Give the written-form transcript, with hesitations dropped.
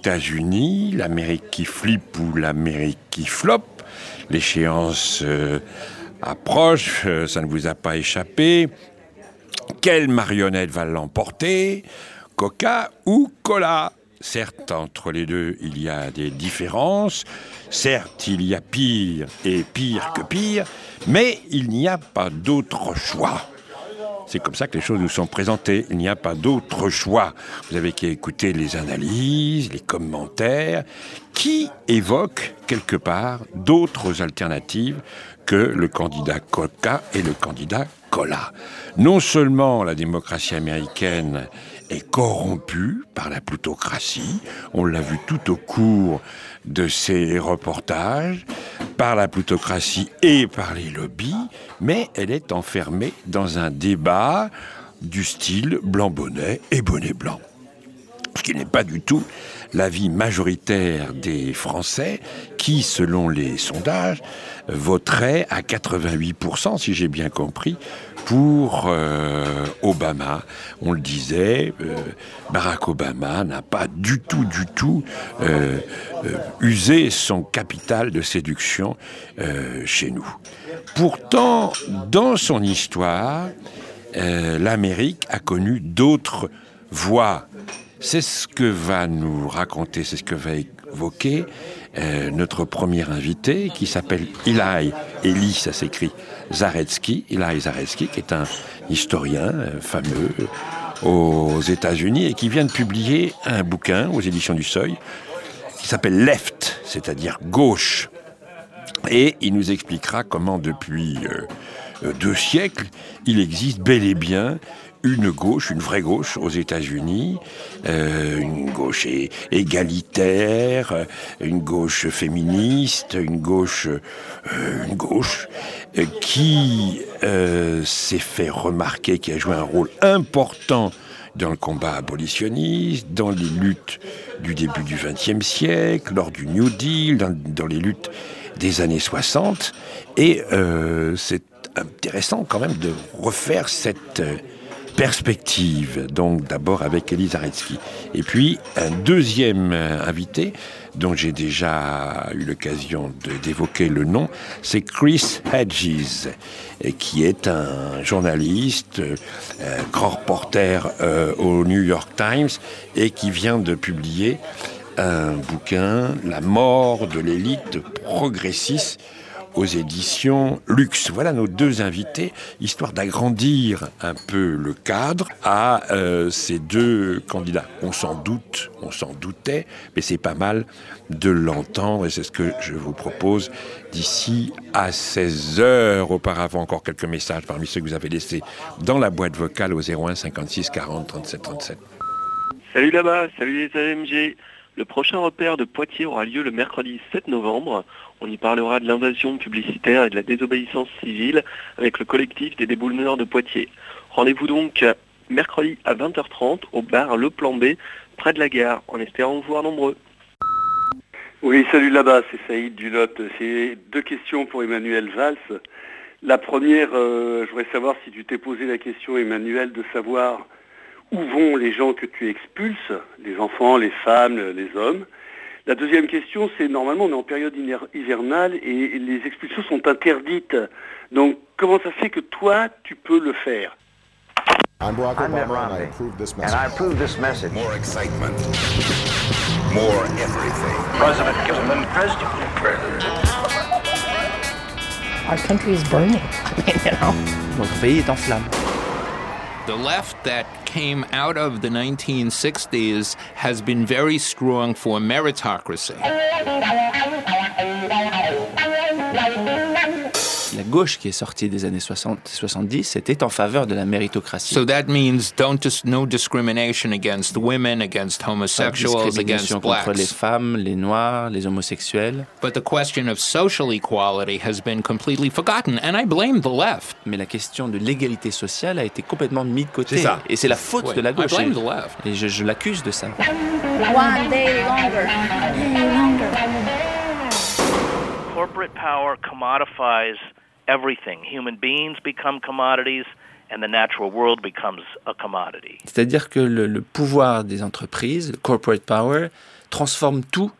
États-Unis, l'Amérique qui flippe ou l'Amérique qui floppe. L'échéance approche, ça ne vous a pas échappé. Quelle marionnette va l'emporter ? Coca ou cola ? Certes, entre les deux, il y a des différences. Certes, il y a pire et pire que pire. Mais il n'y a pas d'autre choix. C'est comme ça que les choses nous sont présentées. Il n'y a pas d'autre choix. Vous avez qu'à écouter les analyses, les commentaires, qui évoquent quelque part d'autres alternatives que le candidat Coca et le candidat Cola. Non seulement la démocratie américaine est corrompue par la plutocratie, on l'a vu tout au cours de ces reportages, par la plutocratie et par les lobbies, mais elle est enfermée dans un débat du style blanc-bonnet et bonnet blanc. Ce qui n'est pas du tout l'avis majoritaire des Français qui, selon les sondages, voteraient à 88%, si j'ai bien compris, pour Obama. On le disait, Barack Obama n'a pas du tout usé son capital de séduction chez nous. Pourtant, dans son histoire, l'Amérique a connu d'autres voies. C'est ce que va nous raconter, c'est ce que va évoquer notre premier invité, qui s'appelle Eli, ça s'écrit Zaretsky, Eli Zaretsky, qui est un historien fameux aux États-Unis et qui vient de publier un bouquin aux éditions du Seuil qui s'appelle Left, c'est-à-dire gauche. Et il nous expliquera comment depuis 2 siècles, il existe bel et bien une gauche, une vraie gauche aux États-Unis, une gauche égalitaire, une gauche féministe, une gauche qui s'est fait remarquer, qui a joué un rôle important dans le combat abolitionniste, dans les luttes du début du XXe siècle, lors du New Deal, dans les luttes des années 60. Et c'est intéressant quand même de refaire cette perspective, donc d'abord avec Eli Zaretsky. Et puis un deuxième invité, dont j'ai déjà eu l'occasion d'évoquer le nom, c'est Chris Hedges, qui est un journaliste, grand reporter au New York Times, et qui vient de publier un bouquin, La mort de l'élite progressiste, aux éditions Luxe. Voilà nos 2 invités, histoire d'agrandir un peu le cadre à ces 2 candidats. On s'en doutait, mais c'est pas mal de l'entendre et c'est ce que je vous propose d'ici à 16h. Auparavant, encore quelques messages parmi ceux que vous avez laissés dans la boîte vocale au 01 56 40 37 37. Salut là-bas, salut les AMG. Le prochain repère de Poitiers aura lieu le mercredi 7 novembre. On y parlera de l'invasion publicitaire et de la désobéissance civile avec le collectif des déboulonneurs de Poitiers. Rendez-vous donc mercredi à 20h30 au bar Le Plan B, près de la gare, en espérant vous voir nombreux. Oui, salut là-bas, c'est Saïd du Lot. C'est 2 questions pour Emmanuel Valls. La première, je voudrais savoir si tu t'es posé la question, Emmanuel, de savoir où vont les gens que tu expulses, les enfants, les femmes, les hommes. La deuxième question, c'est normalement on est en période hivernale et les expulsions sont interdites. Donc comment ça fait que toi, tu peux le faire? I'm Barack Obama and I approve this message. And I approve this message. More excitement. More everything. President President. Our country is burning. Notre pays est en flammes. The left that came out of the 1960s has been very strong for meritocracy. La gauche qui est sortie des années 60-70 était en faveur de la méritocratie. So that means no discrimination against women, against homosexuals, against blacks. Contre les femmes, les noirs, les homosexuels. But the question of social equality has been completely forgotten, and I blame the left. Mais la question de l'égalité sociale a été complètement mise de côté. C'est ça. Et c'est la faute de la gauche. I blame the left. Et je l'accuse de ça. One day longer. Corporate power commodifies everything. Human beings become commodities and the natural world becomes a commodity. C'est-à-dire que le pouvoir des entreprises, le corporate power, transforme tout